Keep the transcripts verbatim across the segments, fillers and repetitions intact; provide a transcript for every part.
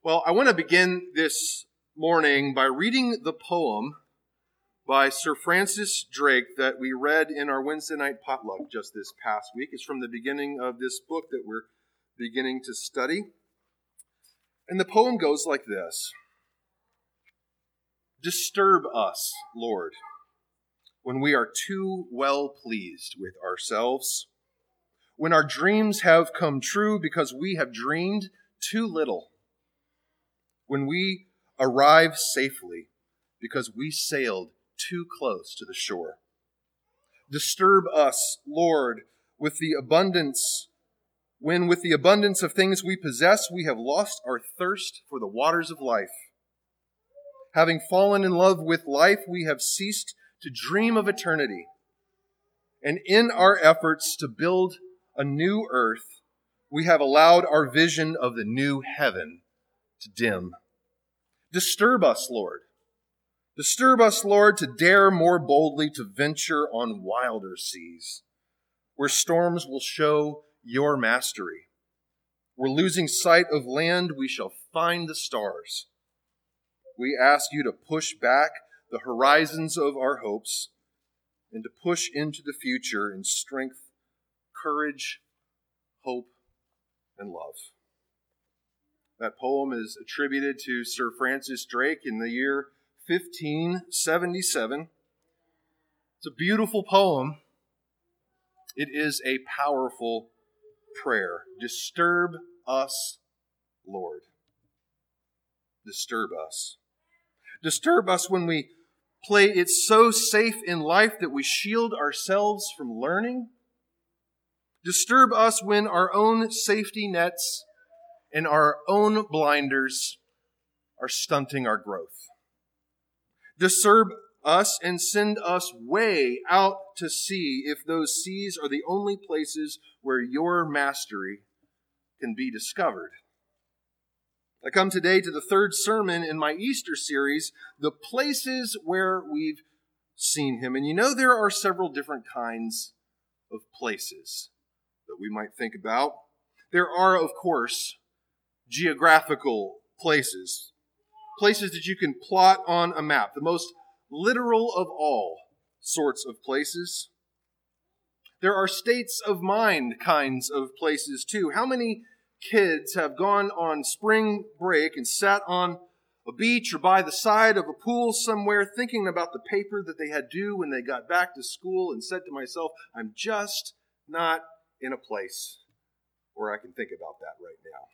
Well, I want to begin this morning by reading the poem by Sir Francis Drake that we read in our Wednesday night potluck just this past week. It's from the beginning of this book that we're beginning to study. And the poem goes like this. Disturb us, Lord, when we are too well pleased with ourselves, when our dreams have come true because we have dreamed too little, when we arrive safely because we sailed too close to the shore. Disturb us, Lord, with the abundance, when with the abundance of things we possess, we have lost our thirst for the waters of life. Having fallen in love with life, we have ceased to dream of eternity. And in our efforts to build a new earth, we have allowed our vision of the new heaven to dim. Disturb us, Lord. Disturb us, Lord, to dare more boldly to venture on wilder seas, where storms will show your mastery. Where losing sight of land, we shall find the stars. We ask you to push back the horizons of our hopes and to push into the future in strength, courage, hope, and love. That poem is attributed to Sir Francis Drake in the year fifteen seventy-seven. It's a beautiful poem. It is a powerful prayer. Disturb us, Lord. Disturb us. Disturb us when we play it so safe in life that we shield ourselves from learning. Disturb us when our own safety nets and our own blinders are stunting our growth. Disturb us and send us way out to sea if those seas are the only places where your mastery can be discovered. I come today to the third sermon in my Easter series, The Places Where We've Seen Him. And you know there are several different kinds of places that we might think about. There are, of course, geographical places. Places that you can plot on a map. The most literal of all sorts of places. There are states of mind kinds of places too. How many kids have gone on spring break and sat on a beach or by the side of a pool somewhere thinking about the paper that they had due when they got back to school and said to myself, I'm just not in a place where I can think about that right now.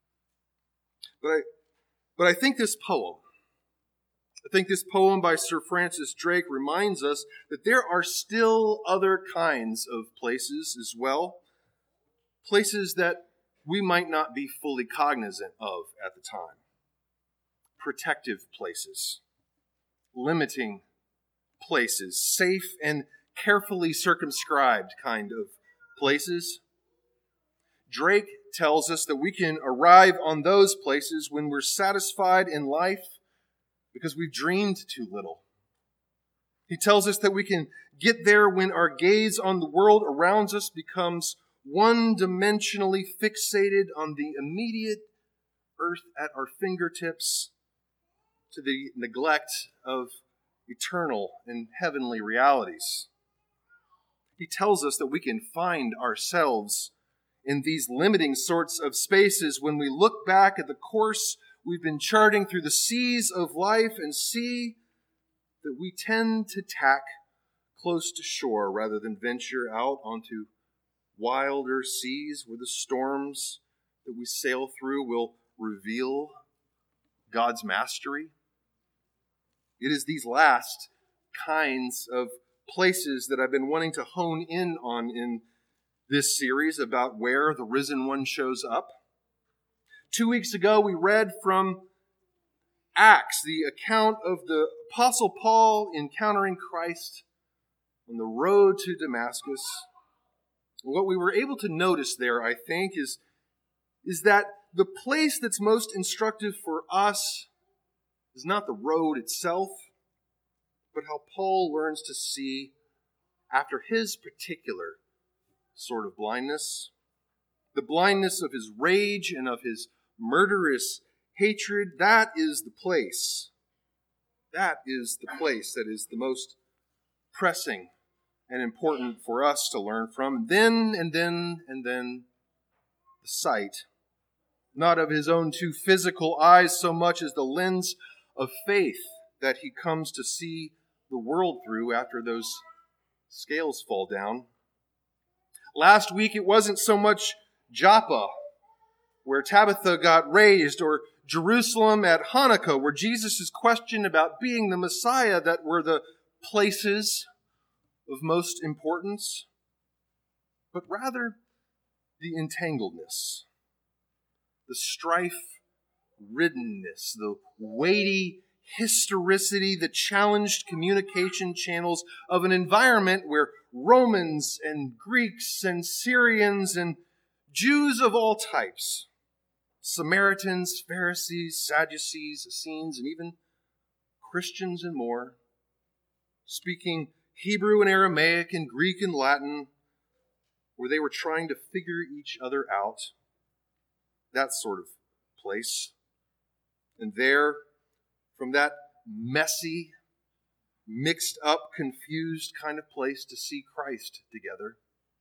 But I, but I think this poem, I think this poem by Sir Francis Drake reminds us that there are still other kinds of places as well. Places that we might not be fully cognizant of at the time. Protective places, limiting places, safe and carefully circumscribed kind of places. Drake tells us that we can arrive on those places when we're satisfied in life because we've dreamed too little. He tells us that we can get there when our gaze on the world around us becomes one-dimensionally fixated on the immediate earth at our fingertips to the neglect of eternal and heavenly realities. He tells us that we can find ourselves in these limiting sorts of spaces when we look back at the course we've been charting through the seas of life and see that we tend to tack close to shore rather than venture out onto wilder seas where the storms that we sail through will reveal God's mastery. It is these last kinds of places that I've been wanting to hone in on in this series about where the risen one shows up. Two weeks ago, we read from Acts, the account of the Apostle Paul encountering Christ on the road to Damascus. What we were able to notice there, I think, is, is that the place that's most instructive for us is not the road itself, but how Paul learns to see after his particular sort of blindness, the blindness of his rage and of his murderous hatred, that is the place. That is the place that is the most pressing and important for us to learn from. Then and then and then the sight, not of his own two physical eyes so much as the lens of faith that he comes to see the world through after those scales fall down. Last week it wasn't so much Joppa, where Tabitha got raised, or Jerusalem at Hanukkah, where Jesus is questioned about being the Messiah, that were the places of most importance, but rather the entangledness, the strife-riddenness, the weighty historicity, the challenged communication channels of an environment where Romans and Greeks and Syrians and Jews of all types, Samaritans, Pharisees, Sadducees, Essenes, and even Christians and more, speaking Hebrew and Aramaic and Greek and Latin, where they were trying to figure each other out. That sort of place. And there, from that messy, mixed up, confused kind of place to see Christ together.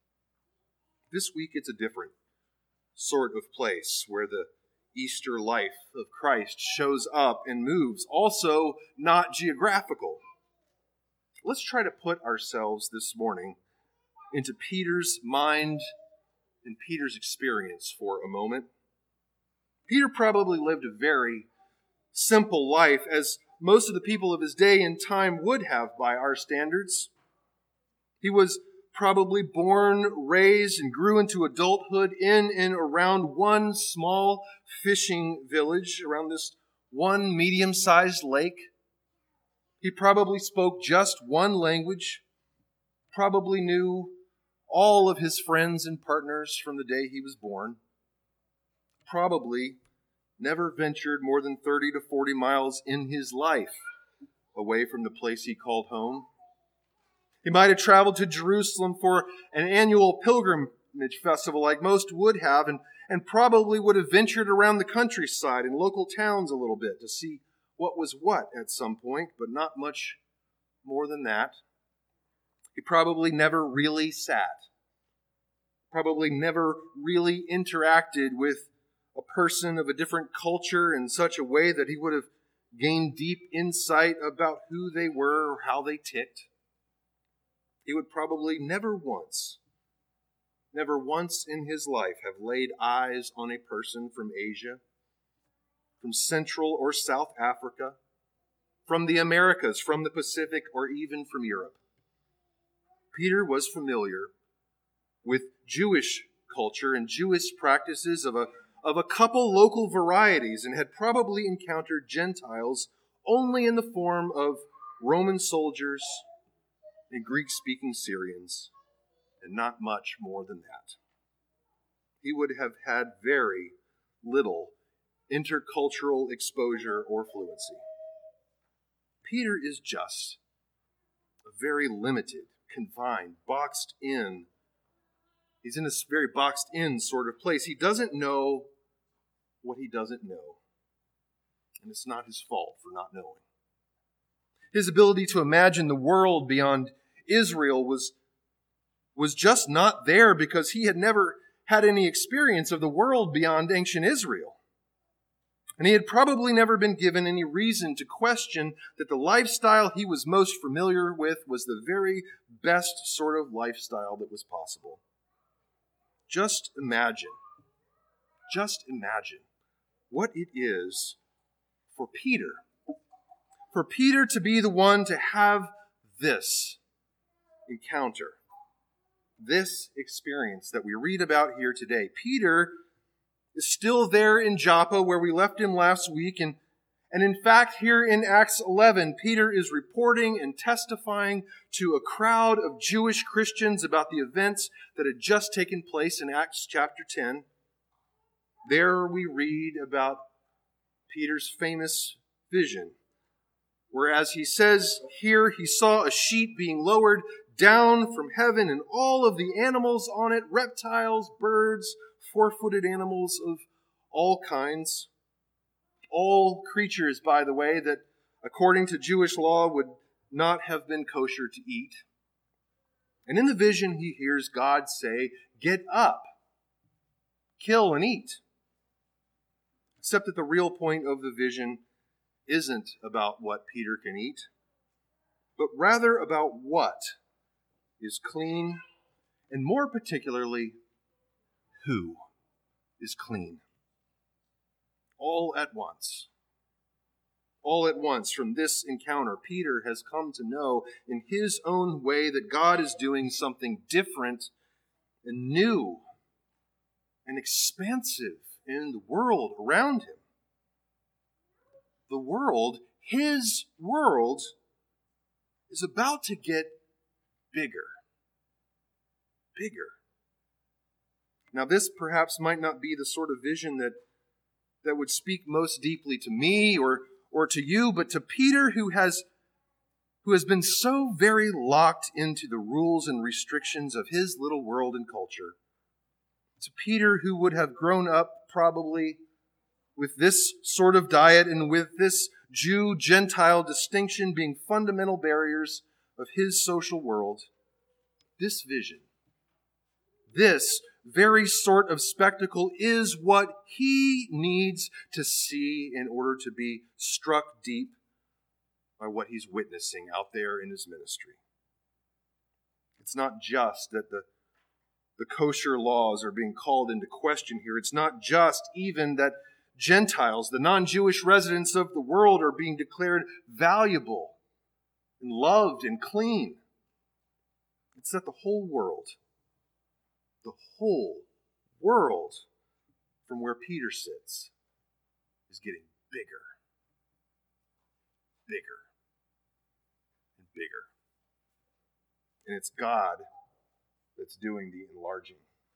This week it's a different sort of place where the Easter life of Christ shows up and moves, also not geographical. Let's try to put ourselves this morning into Peter's mind and Peter's experience for a moment. Peter probably lived a very simple life, as most of the people of his day and time would have by our standards. He was probably born, raised, and grew into adulthood in and around one small fishing village, around this one medium-sized lake. He probably spoke just one language, probably knew all of his friends and partners from the day he was born, probably never ventured more than thirty to forty miles in his life away from the place he called home. He might have traveled to Jerusalem for an annual pilgrimage festival like most would have, and, and probably would have ventured around the countryside and local towns a little bit to see what was what at some point, but not much more than that. He probably never really sat, probably never really interacted with a person of a different culture in such a way that he would have gained deep insight about who they were or how they ticked. He would probably never once, never once in his life have laid eyes on a person from Asia, from Central or South Africa, from the Americas, from the Pacific, or even from Europe. Peter was familiar with Jewish culture and Jewish practices of a, of a couple local varieties, and had probably encountered Gentiles only in the form of Roman soldiers and Greek-speaking Syrians, and not much more than that. He would have had very little intercultural exposure or fluency. Peter is just a very limited, confined, boxed in. He's in this very boxed in sort of place. He doesn't know what he doesn't know. And it's not his fault for not knowing. His ability to imagine the world beyond Israel was, was just not there because he had never had any experience of the world beyond ancient Israel. And he had probably never been given any reason to question that the lifestyle he was most familiar with was the very best sort of lifestyle that was possible. Just imagine, just imagine what it is for Peter, for Peter to be the one to have this encounter, this experience that we read about here today. Peter is still there in Joppa where we left him last week, and, and in fact here in Acts eleven, Peter is reporting and testifying to a crowd of Jewish Christians about the events that had just taken place in Acts chapter ten. There we read about Peter's famous vision, whereas he says here he saw a sheet being lowered down from heaven, and all of the animals on it, reptiles, birds, four-footed animals of all kinds, all creatures, by the way, that according to Jewish law would not have been kosher to eat. And in the vision, he hears God say, "Get up, kill and eat." Except that the real point of the vision isn't about what Peter can eat, but rather about what is clean, and more particularly, who is clean. All at once. All at once, from this encounter, Peter has come to know in his own way that God is doing something different and new and expansive in the world around him. The world, his world, is about to get bigger. Bigger. Now, this perhaps might not be the sort of vision that, that would speak most deeply to me or or to you, but to Peter, who has, who has been so very locked into the rules and restrictions of his little world and culture. To Peter, who would have grown up probably with this sort of diet and with this Jew-Gentile distinction being fundamental barriers of his social world, this vision, this very sort of spectacle is what he needs to see in order to be struck deep by what he's witnessing out there in his ministry. It's not just that the, the kosher laws are being called into question here. It's not just even that Gentiles, the non-Jewish residents of the world, are being declared valuable and loved and clean. It's that the whole world, the whole world from where Peter sits is getting bigger, bigger, and bigger. And it's God that's doing the enlarging.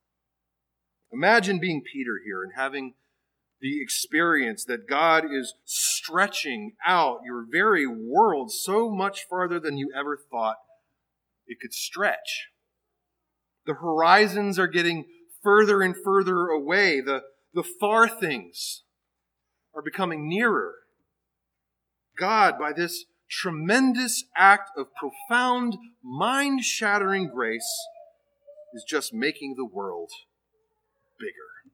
Imagine being Peter here and having the experience that God is stretching out your very world so much farther than you ever thought it could stretch. The horizons are getting further and further away. The, the far things are becoming nearer. God, by this tremendous act of profound, mind-shattering grace, is just making the world bigger.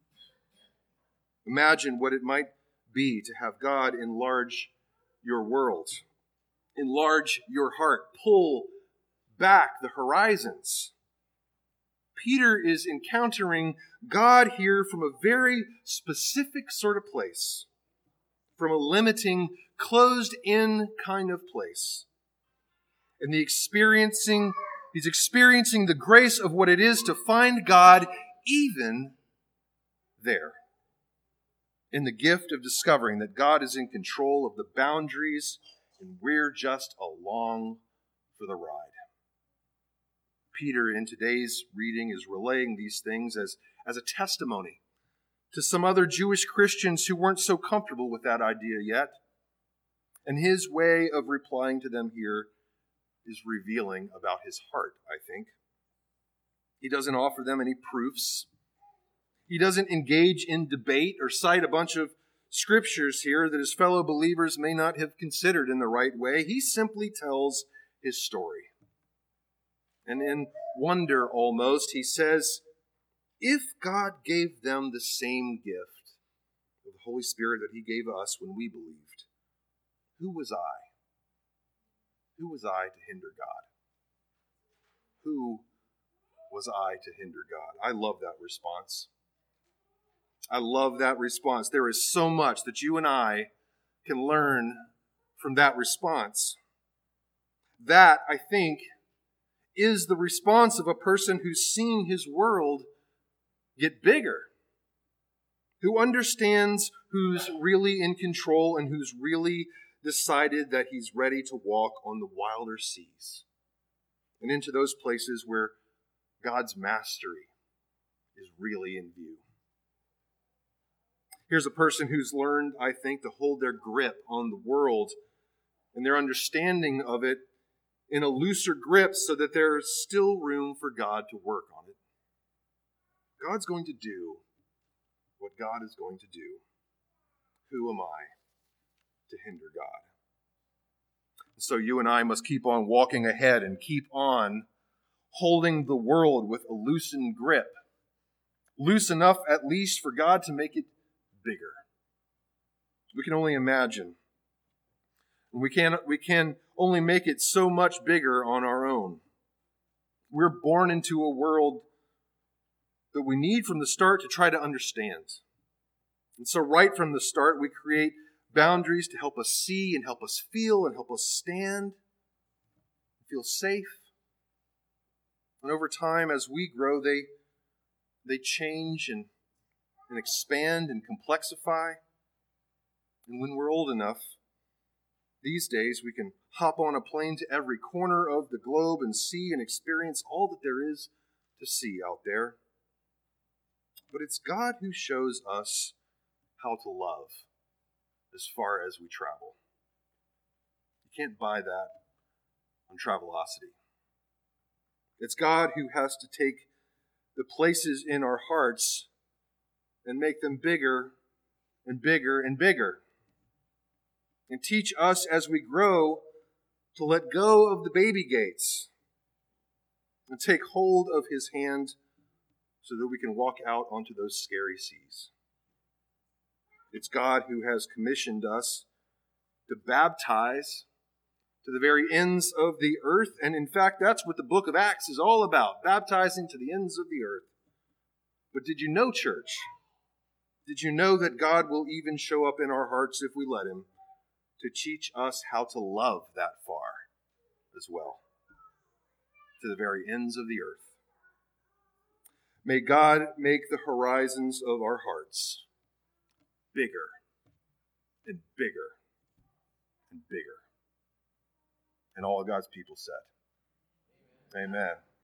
Imagine what it might be to have God enlarge your world, enlarge your heart, pull back the horizons. Peter is encountering God here from a very specific sort of place, from a limiting, closed-in kind of place. And the experiencing, he's experiencing the grace of what it is to find God even there. In the gift of discovering that God is in control of the boundaries and we're just along for the ride. Peter, in today's reading, is relaying these things as, as a testimony to some other Jewish Christians who weren't so comfortable with that idea yet. And his way of replying to them here is revealing about his heart, I think. He doesn't offer them any proofs. He doesn't engage in debate or cite a bunch of scriptures here that his fellow believers may not have considered in the right way. He simply tells his story. And in wonder almost, he says, if God gave them the same gift of the Holy Spirit that he gave us when we believed, who was I? Who was I to hinder God? Who was I to hinder God? I love that response. I love that response. There is so much that you and I can learn from that response. That, I think, is the response of a person who's seen his world get bigger, who understands who's really in control and who's really decided that he's ready to walk on the wilder seas and into those places where God's mastery is really in view. Here's a person who's learned, I think, to hold their grip on the world and their understanding of it in a looser grip so that there's still room for God to work on it. God's going to do what God is going to do. Who am I? to hinder God. So you and I must keep on walking ahead and keep on holding the world with a loosened grip. Loose enough, at least, for God to make it bigger. We can only imagine. We can, we can only make it so much bigger on our own. We're born into a world that we need from the start to try to understand. And so right from the start, we create boundaries to help us see and help us feel and help us stand, feel safe. And over time, as we grow, they, they change and, and expand and complexify. And when we're old enough, these days we can hop on a plane to every corner of the globe and see and experience all that there is to see out there. But it's God who shows us how to love as far as we travel. You can't buy that on Travelocity. It's God who has to take the places in our hearts and make them bigger and bigger and bigger. And teach us as we grow to let go of the baby gates and take hold of his hand so that we can walk out onto those scary seas. It's God who has commissioned us to baptize to the very ends of the earth. And in fact, that's what the book of Acts is all about, baptizing to the ends of the earth. But did you know, church? Did you know that God will even show up in our hearts if we let him to teach us how to love that far as well, to the very ends of the earth? May God make the horizons of our hearts bigger and bigger and bigger. And all of God's people said, amen.